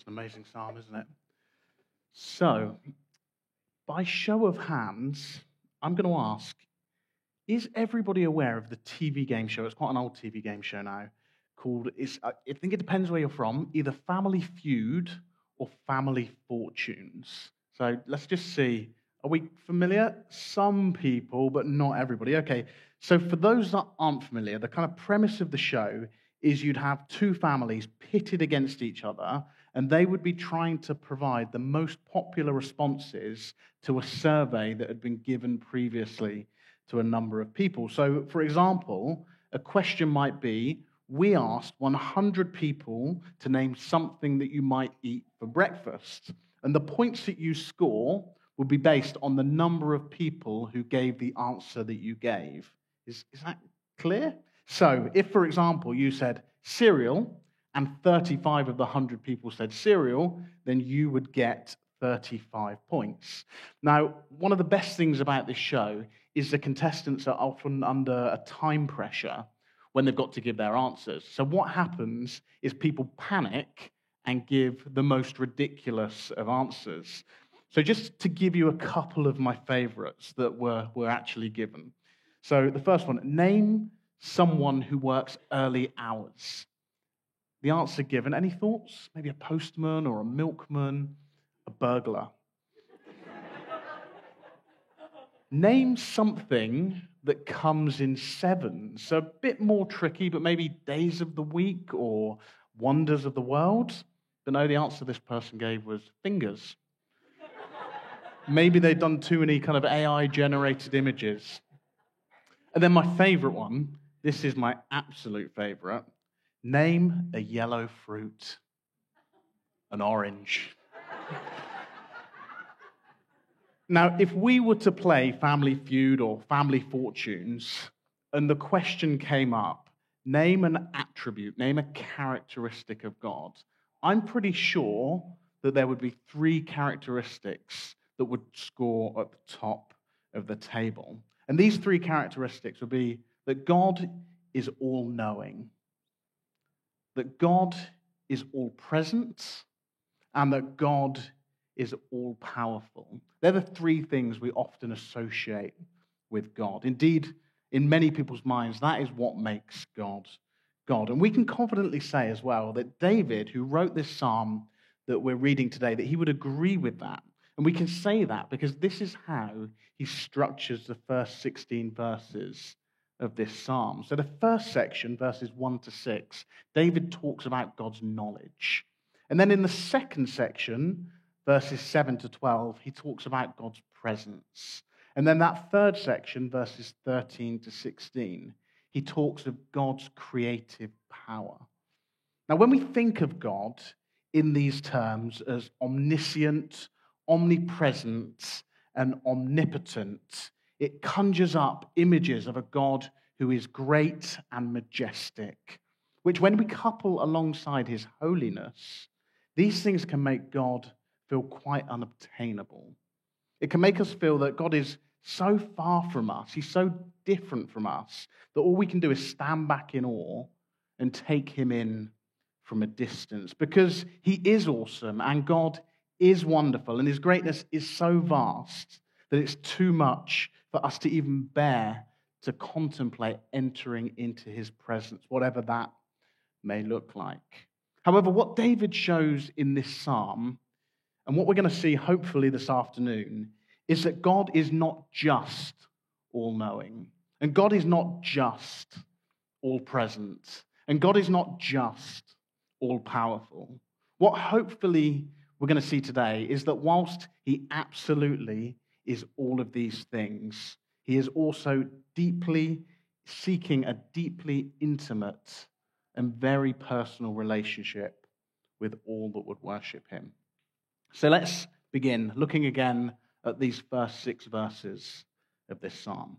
It's an amazing psalm, isn't it? So, by show of hands, I'm going to ask, is everybody aware of the TV game show? It's quite an old TV game show now, called, I think it depends where you're from, either Family Feud or Family Fortunes. So let's just see. Are we familiar? Some people, but not everybody. Okay, so for those that aren't familiar, the kind of premise of the show is you'd have two families pitted against each other, and they would be trying to provide the most popular responses to a survey that had been given previously to a number of people. So, for example, a question might be, we asked 100 people to name something that you might eat for breakfast. And the points that you score would be based on the number of people who gave the answer that you gave. Is that clear? So, if, for example, you said cereal, and 35 of the 100 people said cereal, then you would get 35 points. Now, one of the best things about this show is the contestants are often under a time pressure when they've got to give their answers. So what happens is people panic and give the most ridiculous of answers. So just to give you a couple of my favorites that were actually given. So the first one, name someone who works early hours. The answer given, any thoughts? Maybe a postman or a milkman, a burglar. Name something that comes in sevens. So a bit more tricky, but maybe days of the week or wonders of the world. But no, the answer this person gave was fingers. Maybe they'd done too many kind of AI-generated images. And then my favorite one, this is my absolute favorite. Name a yellow fruit. An orange. Now, if we were to play Family Feud or Family Fortunes, and the question came up, name an attribute, name a characteristic of God, I'm pretty sure that there would be 3 characteristics that would score at the top of the table. And these 3 characteristics would be that God is all-knowing, that God is all-present, and that God is all-powerful. They're the 3 things we often associate with God. Indeed, in many people's minds, that is what makes God God. And we can confidently say as well that David, who wrote this psalm that we're reading today, that he would agree with that. And we can say that because this is how he structures the first 16 verses of this psalm. So the first section, verses 1 to 6, David talks about God's knowledge. And then in the second section, verses 7 to 12, he talks about God's presence. And then that third section, verses 13 to 16, he talks of God's creative power. Now, when we think of God in these terms as omniscient, omnipresent, and omnipotent, it conjures up images of a God who is great and majestic, which when we couple alongside his holiness, these things can make God feel quite unobtainable. It can make us feel that God is so far from us, he's so different from us, that all we can do is stand back in awe and take him in from a distance, because he is awesome and God is wonderful and his greatness is so vast that it's too much for us to even bear to contemplate entering into his presence, whatever that may look like. However, what David shows in this psalm, and what we're going to see hopefully this afternoon, is that God is not just all-knowing, and God is not just all-present, and God is not just all-powerful. What hopefully we're going to see today is that whilst he absolutely is all of these things, he is also deeply seeking a deeply intimate and very personal relationship with all that would worship him. So let's begin looking again at these first 6 verses of this psalm.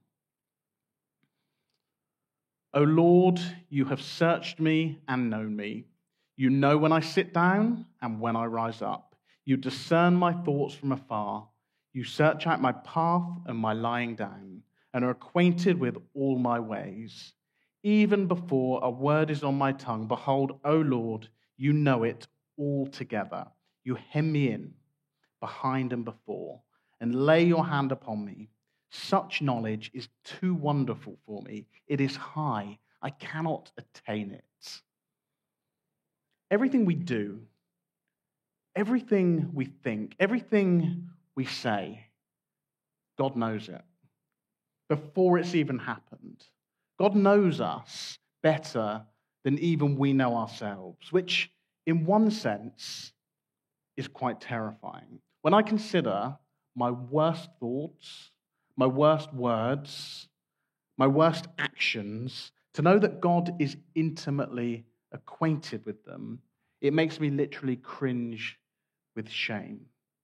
O Lord, you have searched me and known me. You know when I sit down and when I rise up. You discern my thoughts from afar. You search out my path and my lying down, and are acquainted with all my ways. Even before a word is on my tongue, behold, O Lord, you know it altogether. You hem me in, behind and before, and lay your hand upon me. Such knowledge is too wonderful for me. It is high. I cannot attain it. Everything we do, everything we think, everything we say, God knows it before it's even happened. God knows us better than even we know ourselves, which in one sense is quite terrifying. When I consider my worst thoughts, my worst words, my worst actions, to know that God is intimately acquainted with them, it makes me literally cringe with shame.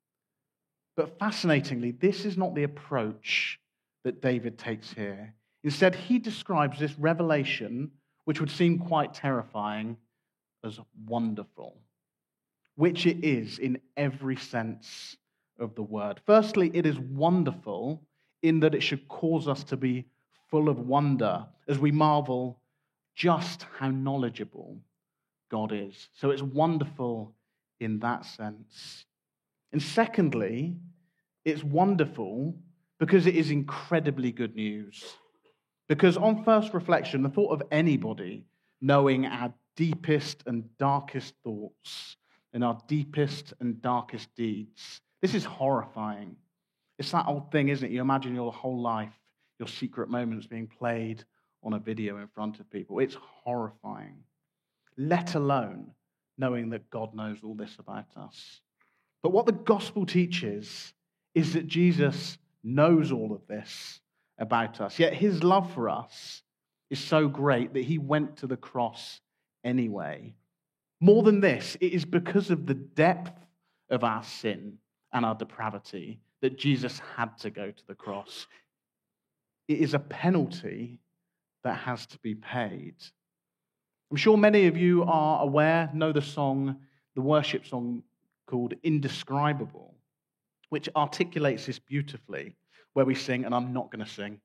But fascinatingly, this is not the approach that David takes here. Instead, he describes this revelation, which would seem quite terrifying, as wonderful, which it is in every sense of the word. Firstly, it is wonderful in that it should cause us to be full of wonder as we marvel just how knowledgeable God is. So it's wonderful in that sense. And secondly, it's wonderful because it is incredibly good news. Because on first reflection, the thought of anybody knowing our deepest and darkest thoughts and our deepest and darkest deeds, this is horrifying. It's that old thing, isn't it? You imagine your whole life, your secret moments being played on a video in front of people. It's horrifying, let alone knowing that God knows all this about us. But what the gospel teaches is that Jesus knows all of this about us, yet his love for us is so great that he went to the cross anyway. More than this, it is because of the depth of our sin and our depravity that Jesus had to go to the cross. It is a penalty that has to be paid. I'm sure many of you are aware, know the worship song called Indescribable, which articulates this beautifully, where we sing, and I'm not going to sing.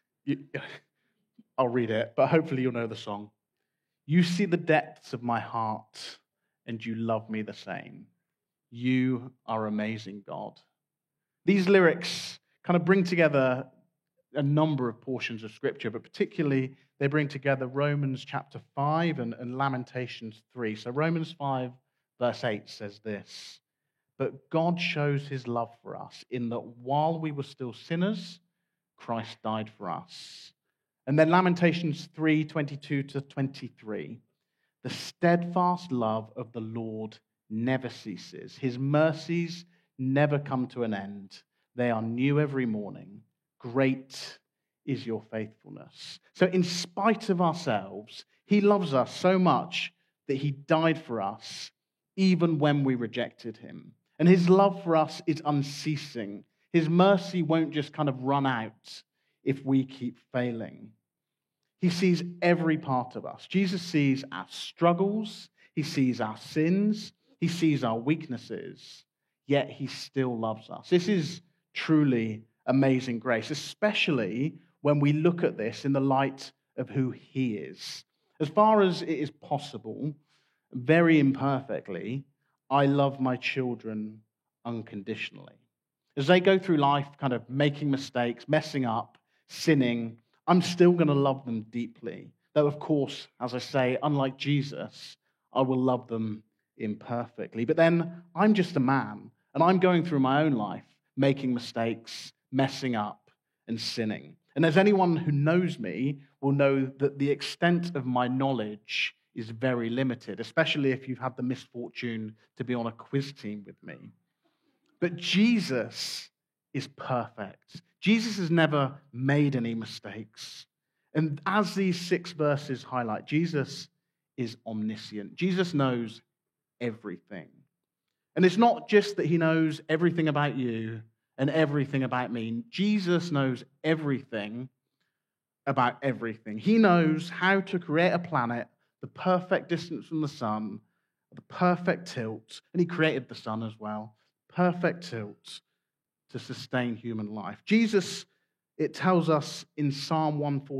I'll read it, but hopefully you'll know the song. You see the depths of my heart, and you love me the same. You are amazing, God. These lyrics kind of bring together a number of portions of Scripture, but particularly they bring together Romans chapter 5 and Lamentations 3. So Romans 5 verse 8 says this: "But God shows his love for us in that while we were still sinners, Christ died for us." And then Lamentations 3:22-23. "The steadfast love of the Lord never ceases. His mercies never come to an end. They are new every morning. Great is your faithfulness." So in spite of ourselves, he loves us so much that he died for us even when we rejected him. And his love for us is unceasing. His mercy won't just kind of run out if we keep failing. He sees every part of us. Jesus sees our struggles. He sees our sins. He sees our weaknesses. Yet he still loves us. This is truly amazing grace, especially when we look at this in the light of who he is. As far as it is possible, very imperfectly, I love my children unconditionally. As they go through life kind of making mistakes, messing up, sinning, I'm still going to love them deeply. Though, of course, as I say, unlike Jesus, I will love them imperfectly. But then I'm just a man, and I'm going through my own life, making mistakes, messing up, and sinning. And as anyone who knows me will know that the extent of my knowledge is very limited, especially if you've had the misfortune to be on a quiz team with me. But Jesus is perfect. Jesus has never made any mistakes. And as these 6 verses highlight, Jesus is omniscient. Jesus knows everything. And it's not just that he knows everything about you and everything about me. Jesus knows everything about everything. He knows how to create a planet the perfect distance from the sun, the perfect tilt, and he created the sun as well, perfect tilt to sustain human life. Jesus, it tells us in Psalm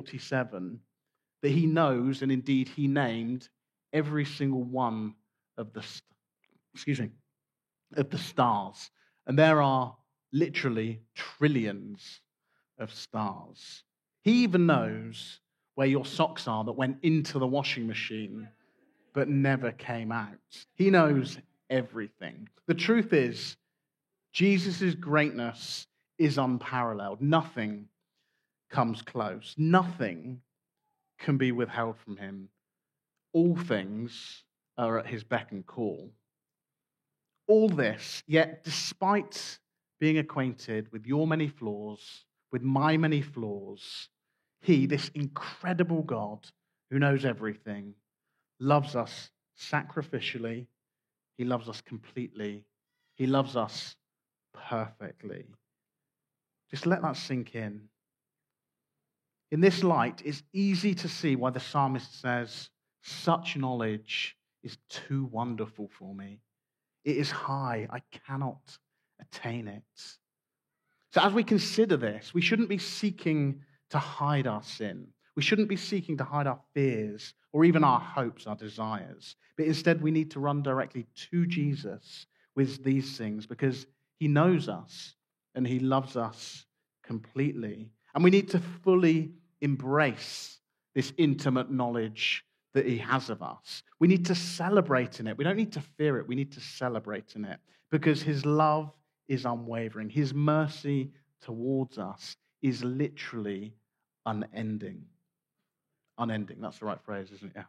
147 that he knows, and indeed he named, every single one of the of the stars. And there are literally trillions of stars. He even knows where your socks are that went into the washing machine but never came out. He knows everything. The truth is, Jesus' greatness is unparalleled. Nothing comes close. Nothing can be withheld from him. All things are at his beck and call. All this, yet despite being acquainted with your many flaws, with my many flaws, he, this incredible God who knows everything, loves us sacrificially. He loves us completely. He loves us perfectly. Just let that sink in. In this light, it's easy to see why the psalmist says, such knowledge is too wonderful for me. It is high. I cannot attain it. So as we consider this, we shouldn't be seeking to hide our sin. We shouldn't be seeking to hide our fears or even our hopes, our desires. But instead, we need to run directly to Jesus with these things because he knows us and he loves us completely. And we need to fully embrace this intimate knowledge that he has of us. We need to celebrate in it. We don't need to fear it. We need to celebrate in it because his love is unwavering. His mercy towards us is literally unending. Unending, that's the right phrase, isn't it? Yeah.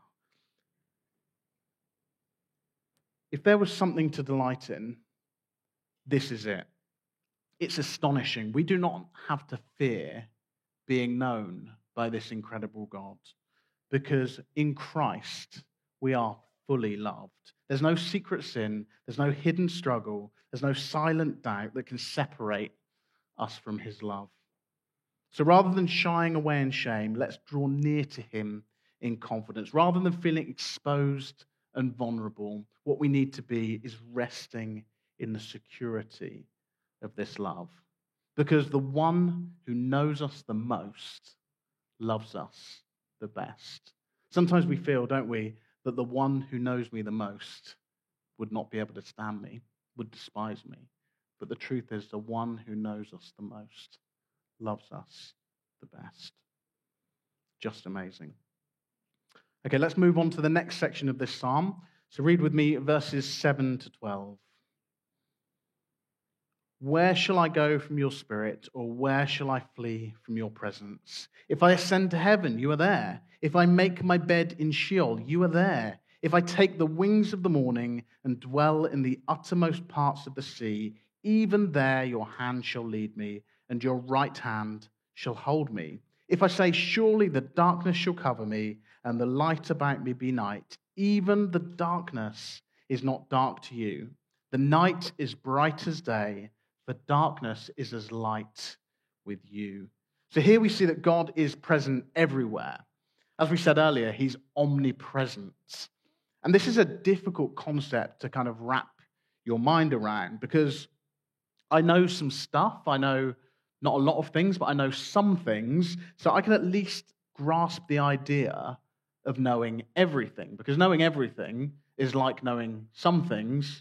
If there was something to delight in, this is it. It's astonishing. We do not have to fear being known by this incredible God because in Christ we are fully loved. There's no secret sin, there's no hidden struggle, there's no silent doubt that can separate us from his love. So rather than shying away in shame, let's draw near to him in confidence. Rather than feeling exposed and vulnerable, what we need to be is resting in the security of this love. Because the one who knows us the most loves us the best. Sometimes we feel, don't we, that the one who knows me the most would not be able to stand me, would despise me. But the truth is, the one who knows us the most loves us the best. Just amazing. Okay, let's move on to the next section of this psalm. So read with me verses 7 to 12. Where shall I go from your spirit, or where shall I flee from your presence? If I ascend to heaven, you are there. If I make my bed in Sheol, you are there. If I take the wings of the morning and dwell in the uttermost parts of the sea, even there your hand shall lead me, and your right hand shall hold me. If I say, surely the darkness shall cover me, and the light about me be night, even the darkness is not dark to you. The night is bright as day, the darkness is as light with you. So here we see that God is present everywhere. As we said earlier, he's omnipresent. And this is a difficult concept to kind of wrap your mind around because I know some stuff. I know not a lot of things, but I know some things. So I can at least grasp the idea of knowing everything because knowing everything is like knowing some things,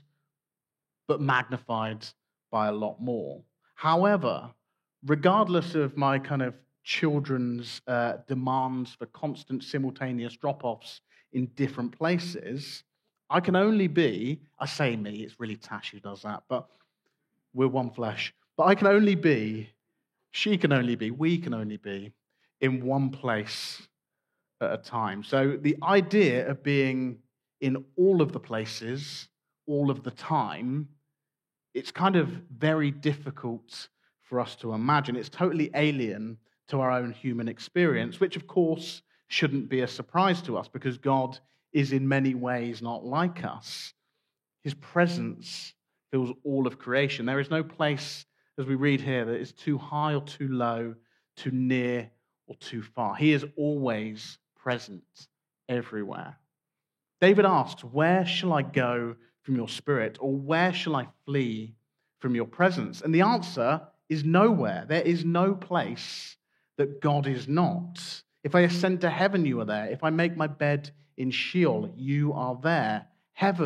but magnified by a lot more. However, regardless of my kind of children's demands for constant simultaneous drop-offs in different places, I can only be, I say me, it's really Tash who does that, but we're one flesh. But I can only be, she can only be, we can only be in one place at a time. So the idea of being in all of the places, all of the time, it's kind of very difficult for us to imagine. It's totally alien to our own human experience, which of course shouldn't be a surprise to us because God is in many ways not like us. His presence fills all of creation. There is no place, as we read here, that is too high or too low, too near or too far. He is always present everywhere. David asks, where shall I go from your spirit, or where shall I flee from your presence? And the answer is nowhere. There is no place that God is not. If I ascend to heaven, you are there. If I make my bed in Sheol, you are there. Heaven,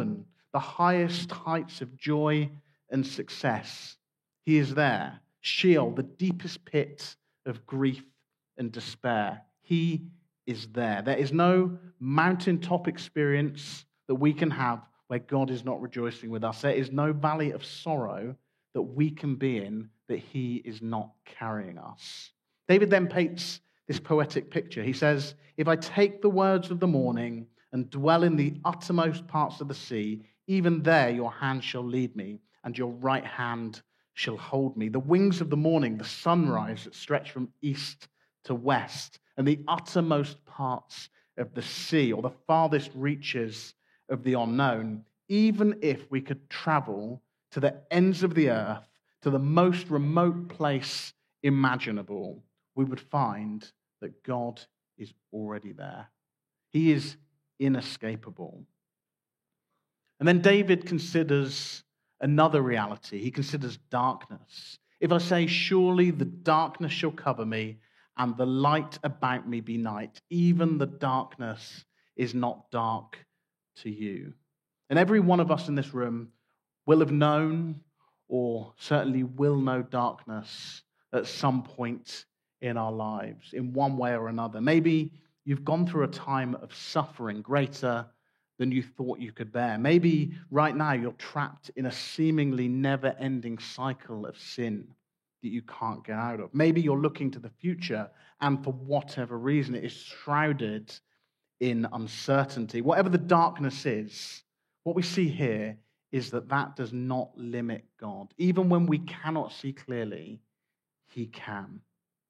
the highest heights of joy and success. He is there. Sheol, the deepest pit of grief and despair. He is there. There is no mountaintop experience that we can have where God is not rejoicing with us. There is no valley of sorrow that we can be in that he is not carrying us. David then paints this poetic picture. He says, if I take the words of the morning and dwell in the uttermost parts of the sea, even there your hand shall lead me, and your right hand shall hold me. The wings of the morning, the sunrise that stretch from east to west, and the uttermost parts of the sea, or the farthest reaches of the unknown, even if we could travel to the ends of the earth, to the most remote place imaginable, we would find that God is already there. He is inescapable. And then David considers another reality. He considers darkness. If I say, surely the darkness shall cover me, and the light about me be night, even the darkness is not dark to you. And every one of us in this room will have known, or certainly will know, darkness at some point in our lives, in one way or another. Maybe you've gone through a time of suffering greater than you thought you could bear. Maybe right now you're trapped in a seemingly never-ending cycle of sin that you can't get out of. Maybe you're looking to the future, and for whatever reason, it is shrouded in uncertainty. Whatever the darkness is, what we see here is that that does not limit God. Even when we cannot see clearly, he can.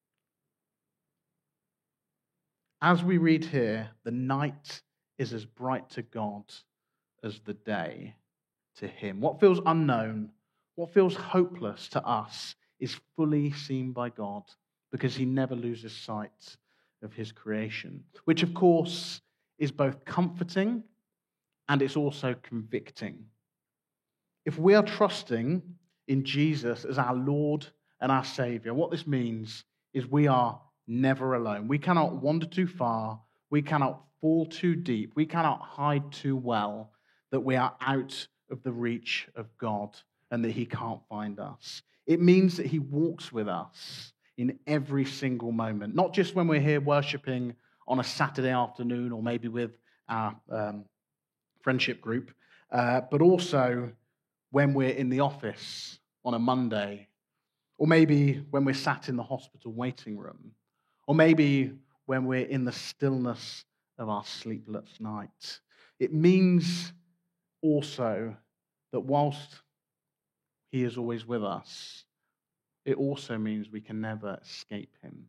As we read here, the night is as bright to God as the day to him. What feels unknown, what feels hopeless to us, is fully seen by God because he never loses sight of his creation, which of course is both comforting and it's also convicting. If we are trusting in Jesus as our Lord and our Savior, what this means is we are never alone. We cannot wander too far. We cannot fall too deep. We cannot hide too well that we are out of the reach of God and that he can't find us. It means that he walks with us in every single moment, not just when we're here worshiping on a Saturday afternoon or maybe with our friendship group, but also when we're in the office on a Monday, or maybe when we're sat in the hospital waiting room, or maybe when we're in the stillness of our sleepless night. It means also that whilst he is always with us, it also means we can never escape him.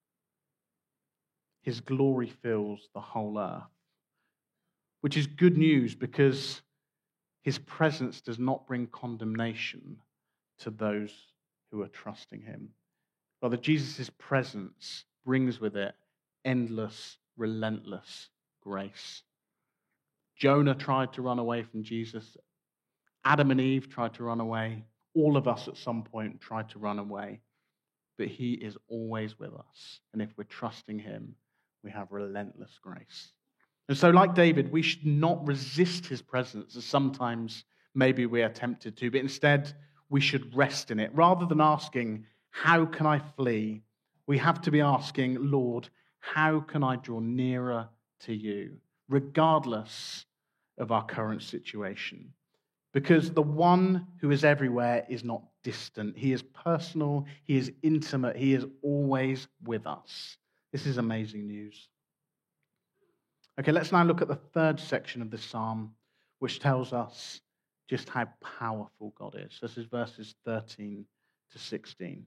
His glory fills the whole earth, which is good news because his presence does not bring condemnation to those who are trusting him. Rather, Jesus' presence brings with it endless, relentless grace. Jonah tried to run away from Jesus. Adam and Eve tried to run away. All of us at some point tried to run away. But he is always with us. And if we're trusting him, we have relentless grace. And so, like David, we should not resist his presence, as sometimes maybe we are tempted to, but instead we should rest in it. Rather than asking, how can I flee? We have to be asking, Lord, how can I draw nearer to you, regardless of our current situation? Because the one who is everywhere is not distant. He is personal, he is intimate, he is always with us. This is amazing news. Okay, let's now look at the third section of this psalm, which tells us just how powerful God is. This is verses 13 to 16.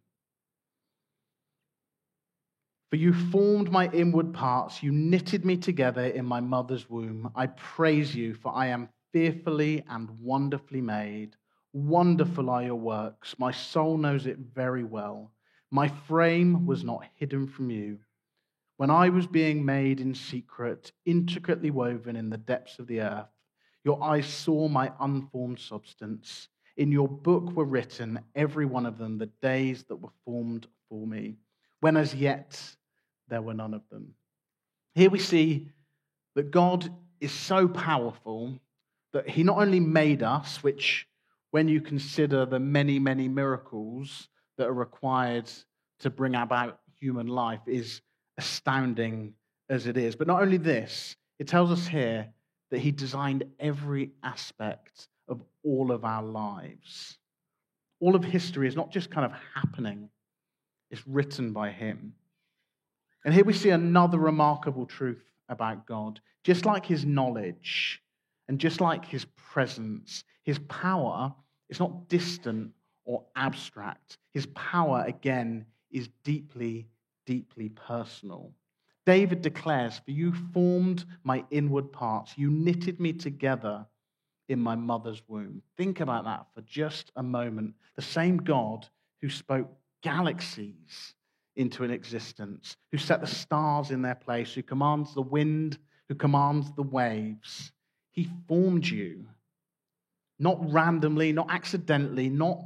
For you formed my inward parts, you knitted me together in my mother's womb. I praise you, for I am fearfully and wonderfully made. Wonderful are your works. My soul knows it very well. My frame was not hidden from you. When I was being made in secret, intricately woven in the depths of the earth, your eyes saw my unformed substance. In your book were written, every one of them, the days that were formed for me, when as yet there were none of them. Here we see that God is so powerful that he not only made us, which when you consider the many, many miracles that are required to bring about human life is astounding as it is. But not only this, it tells us here that he designed every aspect of all of our lives. All of history is not just kind of happening, it's written by him. And here we see another remarkable truth about God. Just like his knowledge and just like his presence, his power is not distant or abstract. His power, again, is deeply, deeply personal. David declares, "For you formed my inward parts. You knitted me together in my mother's womb." Think about that for just a moment. The same God who spoke galaxies into an existence, who set the stars in their place, who commands the wind, who commands the waves. He formed you, not randomly, not accidentally, not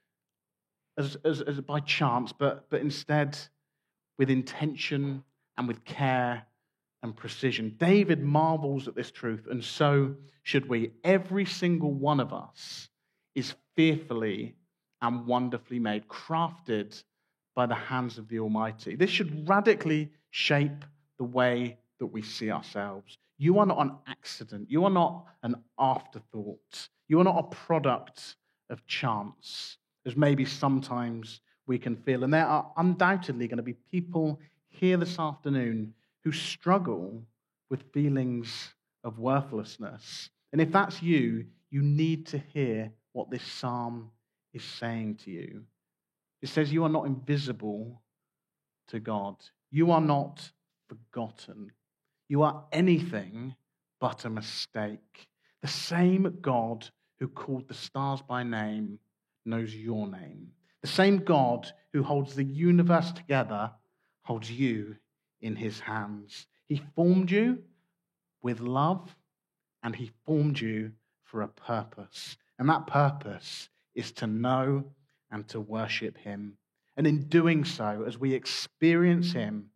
as by chance, but instead with intention and with care and precision. David marvels at this truth, and so should we. Every single one of us is fearfully and wonderfully made, crafted by the hands of the Almighty. This should radically shape the way that we see ourselves. You are not an accident. You are not an afterthought. You are not a product of chance, as maybe sometimes we can feel. And there are undoubtedly going to be people here this afternoon who struggle with feelings of worthlessness. And if that's you, you need to hear what this psalm is saying to you. It says you are not invisible to God. You are not forgotten. You are anything but a mistake. The same God who called the stars by name knows your name. The same God who holds the universe together holds you in his hands. He formed you with love, and he formed you for a purpose. And that purpose is to know and to worship him. And in doing so, as we experience him,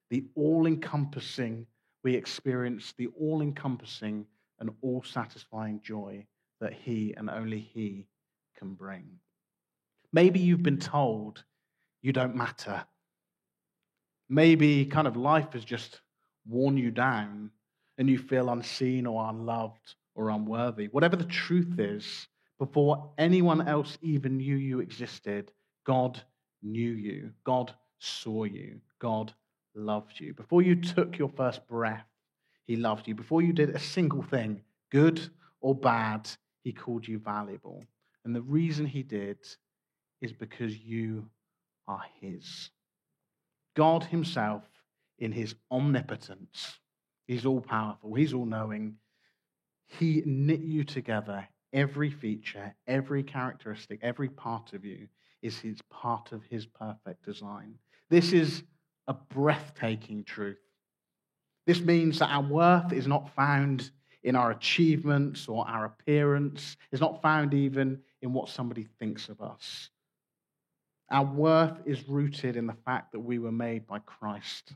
we experience the all-encompassing and all-satisfying joy that he and only he can bring. Maybe you've been told you don't matter. Maybe kind of life has just worn you down and you feel unseen or unloved or unworthy. Whatever the truth is, before anyone else even knew you existed, God knew you. God saw you. God loved you. Before you took your first breath, he loved you. Before you did a single thing, good or bad, he called you valuable. And the reason he did is because you are his. God himself, in his omnipotence, he's all-powerful, he's all-knowing. He knit you together. Every feature, every characteristic, every part of you is his part of his perfect design. This is a breathtaking truth. This means that our worth is not found in our achievements or our appearance. It's not found even in what somebody thinks of us. Our worth is rooted in the fact that we were made by Christ.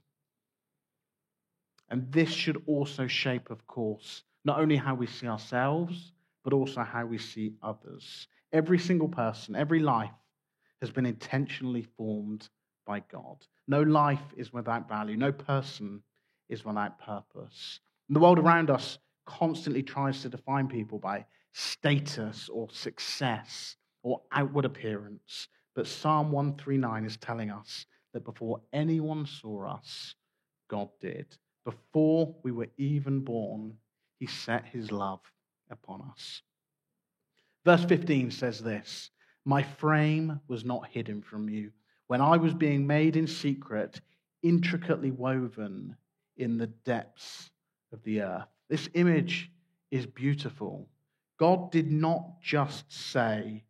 And this should also shape, of course, not only how we see ourselves, but also how we see others. Every single person, every life has been intentionally formed by God. No life is without value. No person is without purpose. And the world around us constantly tries to define people by status or success or outward appearance. But Psalm 139 is telling us that before anyone saw us, God did. Before we were even born, he set his love upon us. Verse 15 says this, "My frame was not hidden from you when I was being made in secret, intricately woven in the depths of the earth." This image is beautiful. God did not just say,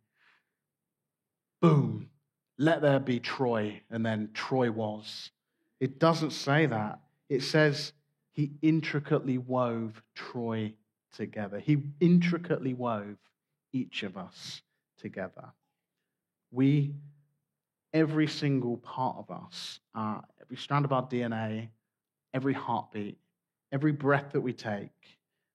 boom, let there be Troy, and then Troy was. It doesn't say that. It says he intricately wove Troy together. He intricately wove each of us together. Every single part of us, every strand of our DNA, every heartbeat, every breath that we take,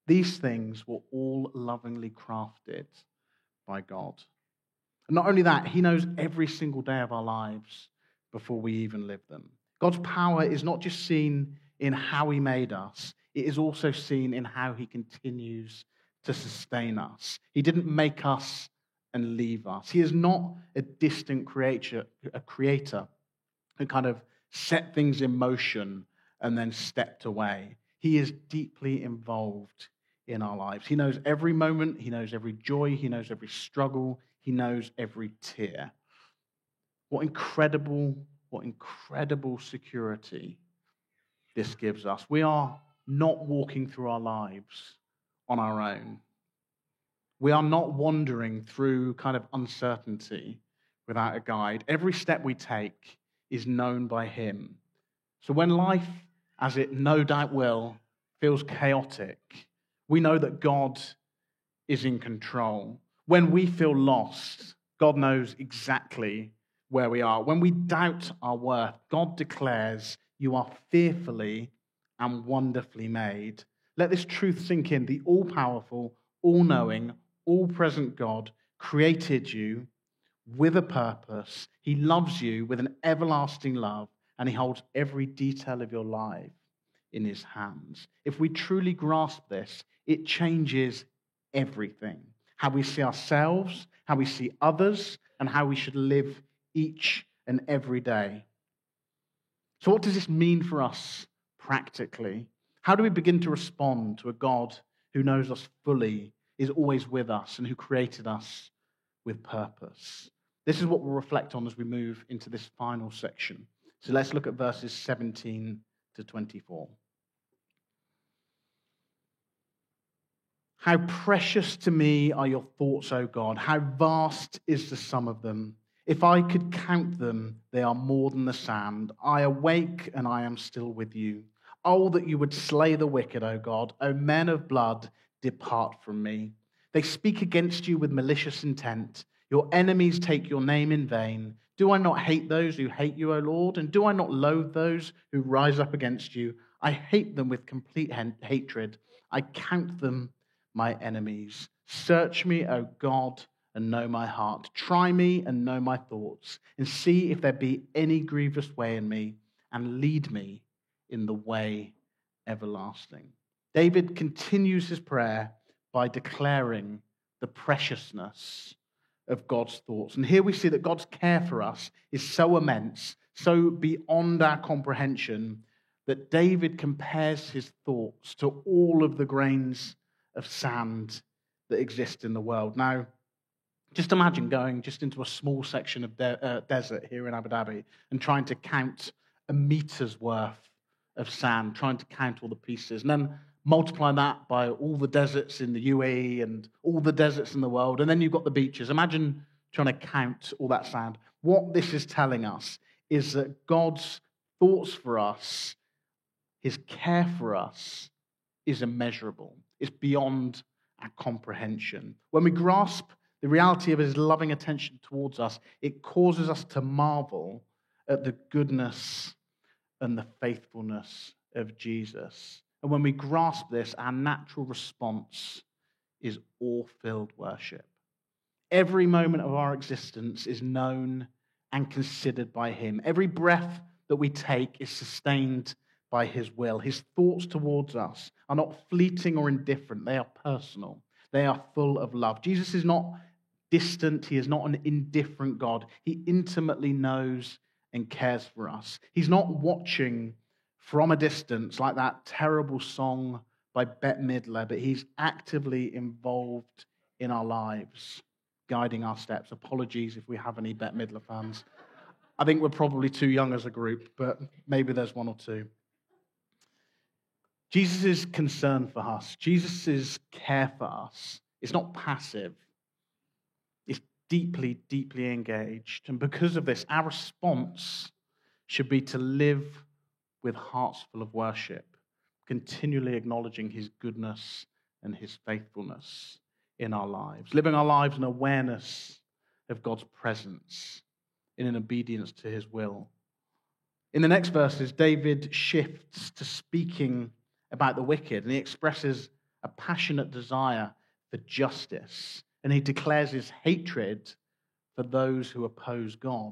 These things were all lovingly crafted by God. And not only that, he knows every single day of our lives before we even live them. God's power is not just seen in how he made us, it is also seen in how he continues to sustain us. He didn't make us and leave us. He is not a distant creator who kind of set things in motion and then stepped away. He is deeply involved in our lives. He knows every moment, he knows every joy, he knows every struggle, he knows every tear. What incredible security this gives us. We are not walking through our lives on our own. We are not wandering through kind of uncertainty without a guide. Every step we take is known by him. So when life, as it no doubt will, feels chaotic, we know that God is in control. When we feel lost, God knows exactly where we are. When we doubt our worth, God declares, "You are fearfully and wonderfully made." Let this truth sink in. The all-powerful, all-knowing, all-present God created you with a purpose. He loves you with an everlasting love, and he holds every detail of your life in his hands. If we truly grasp this, it changes everything. How we see ourselves, how we see others, and how we should live each and every day. So what does this mean for us practically? How do we begin to respond to a God who knows us fully, is always with us, and who created us with purpose? This is what we'll reflect on as we move into this final section. So let's look at verses 17 to 24. How precious to me are your thoughts, O God. How vast is the sum of them. If I could count them, they are more than the sand. I awake and I am still with you. Oh, that you would slay the wicked, O God. O men of blood, depart from me. They speak against you with malicious intent. Your enemies take your name in vain. Do I not hate those who hate you, O Lord? And do I not loathe those who rise up against you? I hate them with complete hatred. I count them my enemies. Search me, O God, and know my heart. Try me and know my thoughts, and see if there be any grievous way in me, and lead me in the way everlasting. David continues his prayer by declaring the preciousness of God's thoughts. And here we see that God's care for us is so immense, so beyond our comprehension, that David compares his thoughts to all of the grains of sand that exist in the world. Now, just imagine going just into a small section of desert here in Abu Dhabi and trying to count a meter's worth of sand, trying to count all the pieces, and then multiply that by all the deserts in the UAE and all the deserts in the world, and then you've got the beaches. Imagine trying to count all that sand. What this is telling us is that God's thoughts for us, his care for us, is immeasurable. It's beyond our comprehension. When we grasp the reality of his loving attention towards us, it causes us to marvel at the goodness and the faithfulness of Jesus. And when we grasp this, our natural response is awe-filled worship. Every moment of our existence is known and considered by him. Every breath that we take is sustained by his will. His thoughts towards us are not fleeting or indifferent. They are personal. They are full of love. Jesus is not distant. He is not an indifferent God. He intimately knows and cares for us. He's not watching from a distance like that terrible song by Bette Midler, but he's actively involved in our lives, guiding our steps. Apologies if we have any Bette Midler fans. I think we're probably too young as a group, but maybe there's one or two. Jesus' concern for us, Jesus' care for us, is not passive. It's deeply, deeply engaged. And because of this, our response should be to live with hearts full of worship, continually acknowledging his goodness and his faithfulness in our lives, living our lives in awareness of God's presence, in an obedience to his will. In the next verses, David shifts to speaking about the wicked, and he expresses a passionate desire for justice, and he declares his hatred for those who oppose God.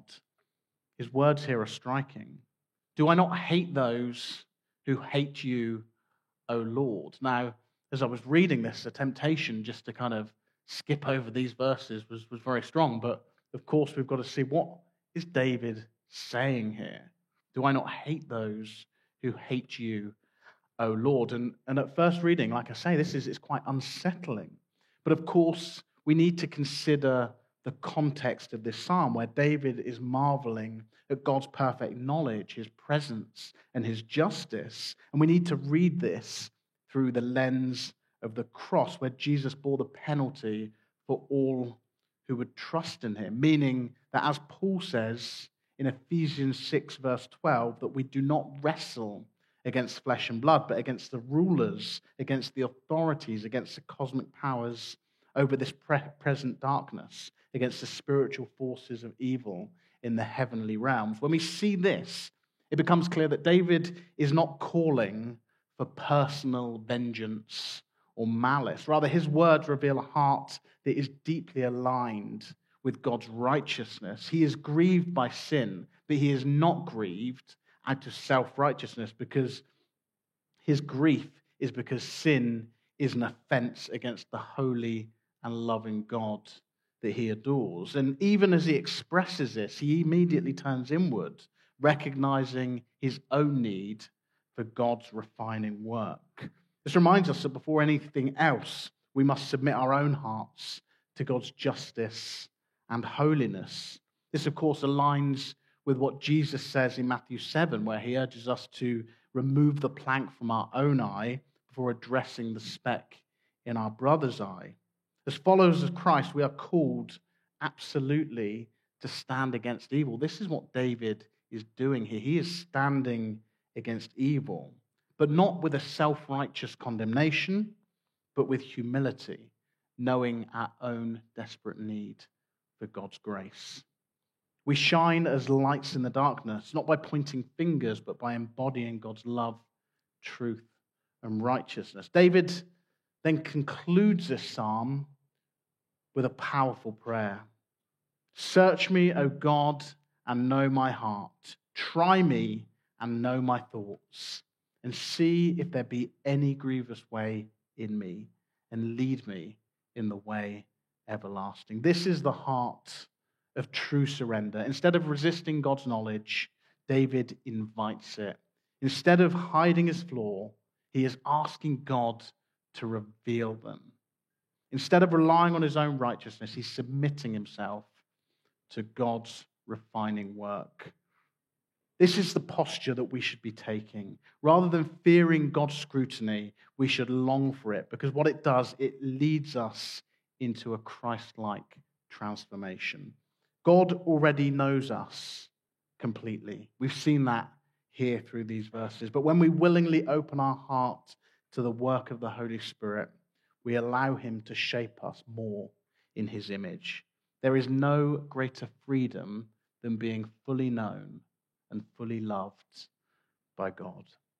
His words here are striking. Do I not hate those who hate you, O Lord? Now, as I was reading this, the temptation just to kind of skip over these verses was very strong. But of course, we've got to see, what is David saying here? Do I not hate those who hate you, O Lord? And at first reading, like I say, it's quite unsettling. But of course, we need to consider the context of this psalm, where David is marveling at God's perfect knowledge, his presence, and his justice. And we need to read this through the lens of the cross, where Jesus bore the penalty for all who would trust in him. Meaning that, as Paul says in Ephesians 6, verse 12, that we do not wrestle against flesh and blood, but against the rulers, against the authorities, against the cosmic powers over this present darkness, against the spiritual forces of evil in the heavenly realms. When we see this, it becomes clear that David is not calling for personal vengeance or malice. Rather, his words reveal a heart that is deeply aligned with God's righteousness. He is grieved by sin, but he is not grieved out of self-righteousness, because his grief is because sin is an offense against the holy and loving God that he adores. And even as he expresses this, he immediately turns inward, recognizing his own need for God's refining work. This reminds us that before anything else, we must submit our own hearts to God's justice and holiness. This, of course, aligns with what Jesus says in Matthew 7, where he urges us to remove the plank from our own eye before addressing the speck in our brother's eye. As followers of Christ, we are called absolutely to stand against evil. This is what David is doing here. He is standing against evil, but not with a self-righteous condemnation, but with humility, knowing our own desperate need for God's grace. We shine as lights in the darkness, not by pointing fingers, but by embodying God's love, truth, and righteousness. David then concludes this psalm with a powerful prayer. Search me, O God, and know my heart. Try me and know my thoughts, and see if there be any grievous way in me, and lead me in the way everlasting. This is the heart of true surrender. Instead of resisting God's knowledge, David invites it. Instead of hiding his flaw, he is asking God to reveal them. Instead of relying on his own righteousness, he's submitting himself to God's refining work. This is the posture that we should be taking. Rather than fearing God's scrutiny, we should long for it, because what it does, it leads us into a Christ-like transformation. God already knows us completely. We've seen that here through these verses. But when we willingly open our heart to the work of the Holy Spirit, we allow him to shape us more in his image. There is no greater freedom than being fully known and fully loved by God.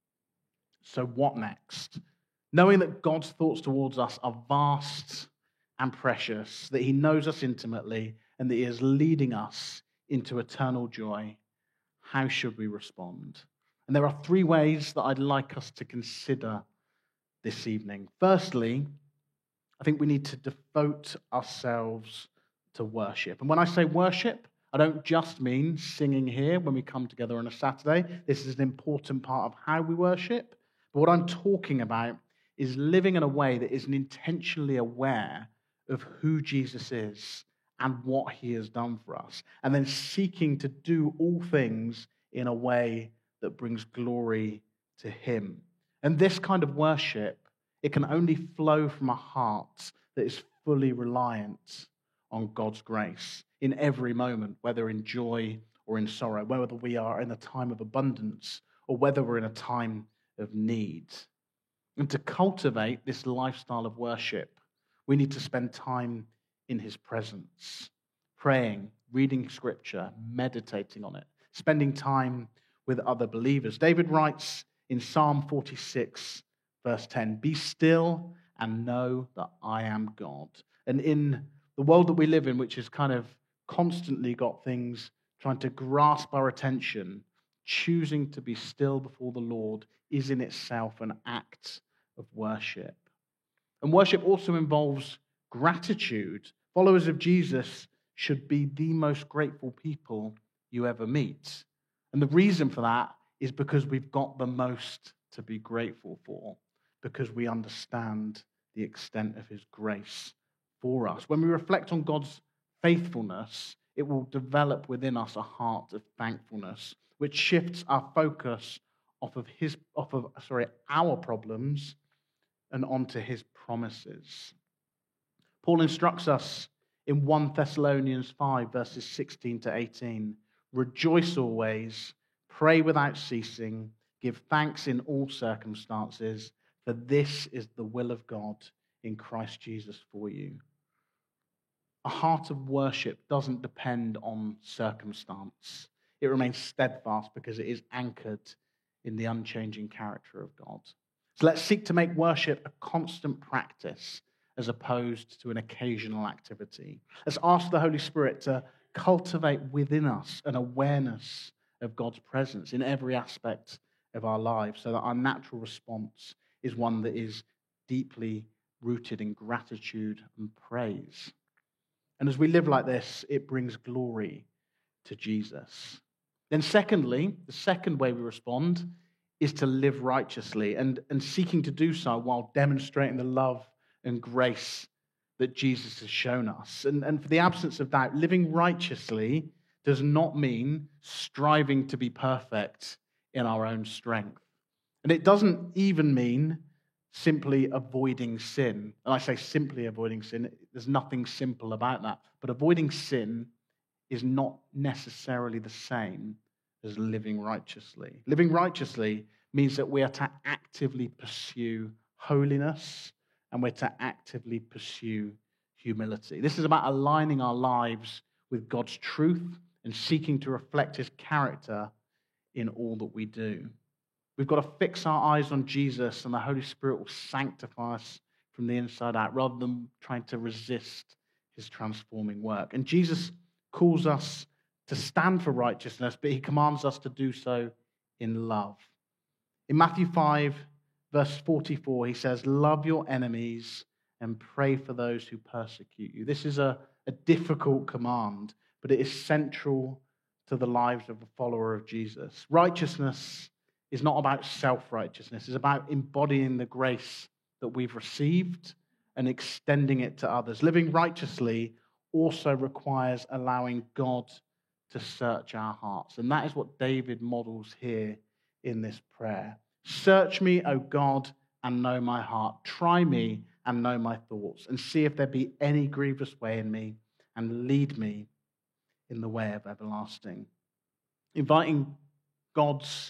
So what next? Knowing that God's thoughts towards us are vast and precious, that he knows us intimately, and that he is leading us into eternal joy, how should we respond? And there are three ways that I'd like us to consider this evening. Firstly, I think we need to devote ourselves to worship. And when I say worship, I don't just mean singing here when we come together on a Saturday. This is an important part of how we worship. But what I'm talking about is living in a way that is intentionally aware of who Jesus is and what he has done for us, and then seeking to do all things in a way that brings glory to him. And this kind of worship, it can only flow from a heart that is fully reliant on God's grace in every moment, whether in joy or in sorrow, whether we are in a time of abundance or whether we're in a time of need. And to cultivate this lifestyle of worship, we need to spend time in his presence, praying, reading scripture, meditating on it, spending time with other believers. David writes in Psalm 46, verse 10, "Be still and know that I am God. And in the world that we live in, which has kind of constantly got things trying to grasp our attention, choosing to be still before the Lord is in itself an act of worship. And worship also involves gratitude. Followers of Jesus should be the most grateful people you ever meet. And the reason for that is because we've got the most to be grateful for, because we understand the extent of his grace for us. When we reflect on God's faithfulness, it will develop within us a heart of thankfulness, which shifts our focus off of our problems and onto his promises. Paul instructs us in 1 Thessalonians 5, verses 16 to 18, rejoice always, pray without ceasing, give thanks in all circumstances, for this is the will of God in Christ Jesus for you. A heart of worship doesn't depend on circumstance. It remains steadfast because it is anchored in the unchanging character of God. So let's seek to make worship a constant practice as opposed to an occasional activity. Let's ask the Holy Spirit to cultivate within us an awareness of God's presence in every aspect of our lives so that our natural response is one that is deeply rooted in gratitude and praise. And as we live like this, it brings glory to Jesus. Then secondly, the second way we respond is to live righteously and seeking to do so while demonstrating the love and grace that Jesus has shown us. And for the absence of doubt, living righteously does not mean striving to be perfect in our own strength. And it doesn't even mean simply avoiding sin. And I say simply avoiding sin, there's nothing simple about that. But avoiding sin is not necessarily the same as living righteously. Living righteously means that we are to actively pursue holiness and we're to actively pursue humility. This is about aligning our lives with God's truth and seeking to reflect his character in all that we do. We've got to fix our eyes on Jesus, and the Holy Spirit will sanctify us from the inside out rather than trying to resist his transforming work. And Jesus calls us to stand for righteousness, but he commands us to do so in love. In Matthew 5, verse 44, he says, love your enemies and pray for those who persecute you. This is a difficult command, but it is central to the lives of a follower of Jesus. Righteousness is not about self-righteousness. It's about embodying the grace that we've received and extending it to others. Living righteously also requires allowing God to search our hearts. And that is what David models here in this prayer. Search me, O God, and know my heart. Try me and know my thoughts, and see if there be any grievous way in me, and lead me in the way of everlasting. Inviting God's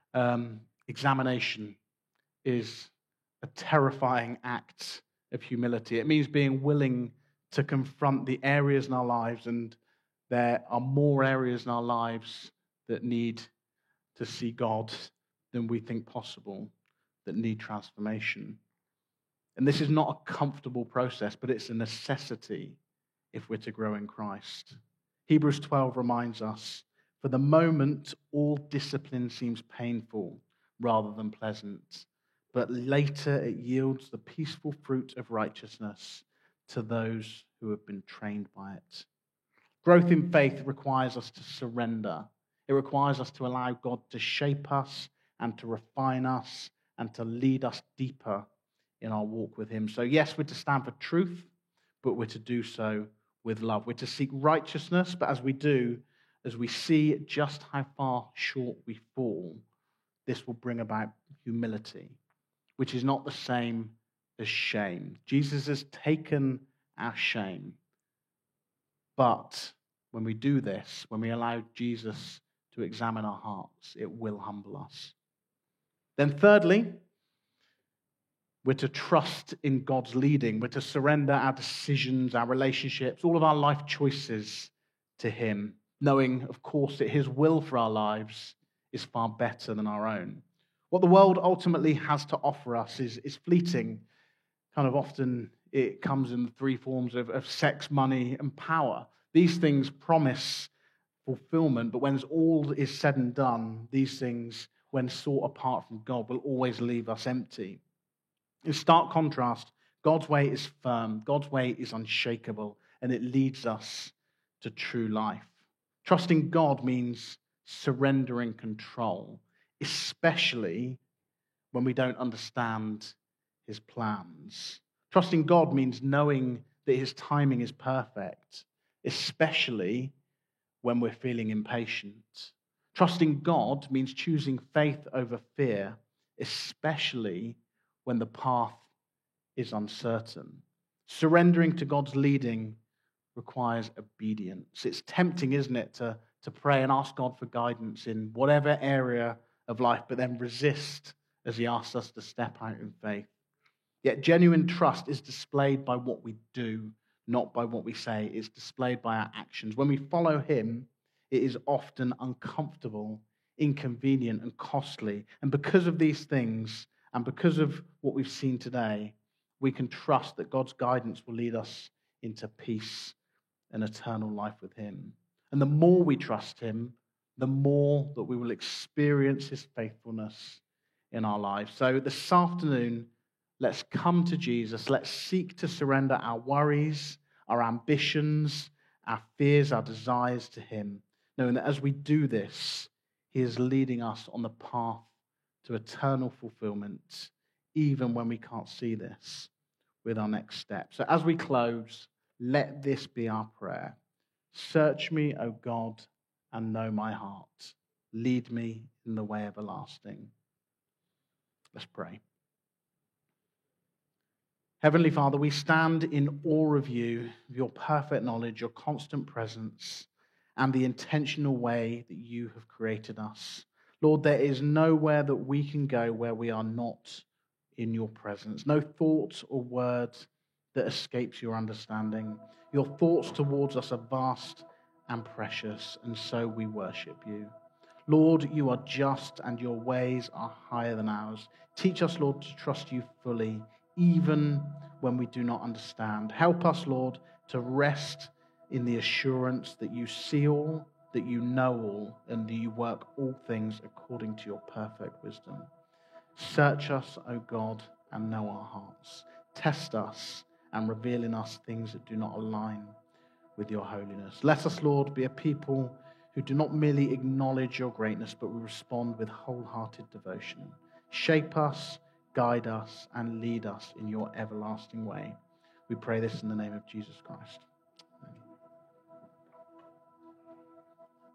examination is a terrifying act of humility. It means being willing to confront the areas in our lives, and there are more areas in our lives that need to see God than we think possible, that need transformation. And this is not a comfortable process, but it's a necessity if we're to grow in Christ. Hebrews 12 reminds us, for the moment, all discipline seems painful rather than pleasant, but later it yields the peaceful fruit of righteousness to those who have been trained by it. Growth in faith requires us to surrender. It requires us to allow God to shape us and to refine us and to lead us deeper in our walk with him. So yes, we're to stand for truth, but we're to do so with love. We're to seek righteousness, but as we do, as we see just how far short we fall, this will bring about humility, which is not the same as shame. Jesus has taken our shame. But when we do this, when we allow Jesus to examine our hearts, it will humble us. Then thirdly, we're to trust in God's leading. We're to surrender our decisions, our relationships, all of our life choices to him, knowing, of course, that his will for our lives is far better than our own. What the world ultimately has to offer us is fleeting, kind of often it comes in the three forms of sex, money, and power. These things promise fulfillment, but when all is said and done, these things, when sought apart from God, will always leave us empty. In stark contrast, God's way is firm, God's way is unshakable, and it leads us to true life. Trusting God means surrendering control, especially when we don't understand his plans. Trusting God means knowing that his timing is perfect, especially when we're feeling impatient. Trusting God means choosing faith over fear, especially when the path is uncertain. Surrendering to God's leading requires obedience. It's tempting, isn't it, to pray and ask God for guidance in whatever area of life, but then resist as he asks us to step out in faith. Yet genuine trust is displayed by what we do, not by what we say. It's displayed by our actions. When we follow him, it is often uncomfortable, inconvenient, and costly. And because of these things, and because of what we've seen today, we can trust that God's guidance will lead us into peace and eternal life with him. And the more we trust him, the more that we will experience his faithfulness in our lives. So this afternoon, let's come to Jesus. Let's seek to surrender our worries, our ambitions, our fears, our desires to him, knowing that as we do this, he is leading us on the path to eternal fulfillment, even when we can't see this with our next step. So as we close, let this be our prayer. Search me, O God, and know my heart. Lead me in the way everlasting. Let's pray. Heavenly Father, we stand in awe of you, of your perfect knowledge, your constant presence, and the intentional way that you have created us. Lord, there is nowhere that we can go where we are not in your presence. No thought or word that escapes your understanding. Your thoughts towards us are vast and precious, and so we worship you. Lord, you are just and your ways are higher than ours. Teach us, Lord, to trust you fully, even when we do not understand. Help us, Lord, to rest in the assurance that you see all, that you know all, and that you work all things according to your perfect wisdom. Search us, O God, and know our hearts. Test us and reveal in us things that do not align with your holiness. Let us, Lord, be a people who do not merely acknowledge your greatness, but we respond with wholehearted devotion. Shape us, guide us, and lead us in your everlasting way. We pray this in the name of Jesus Christ.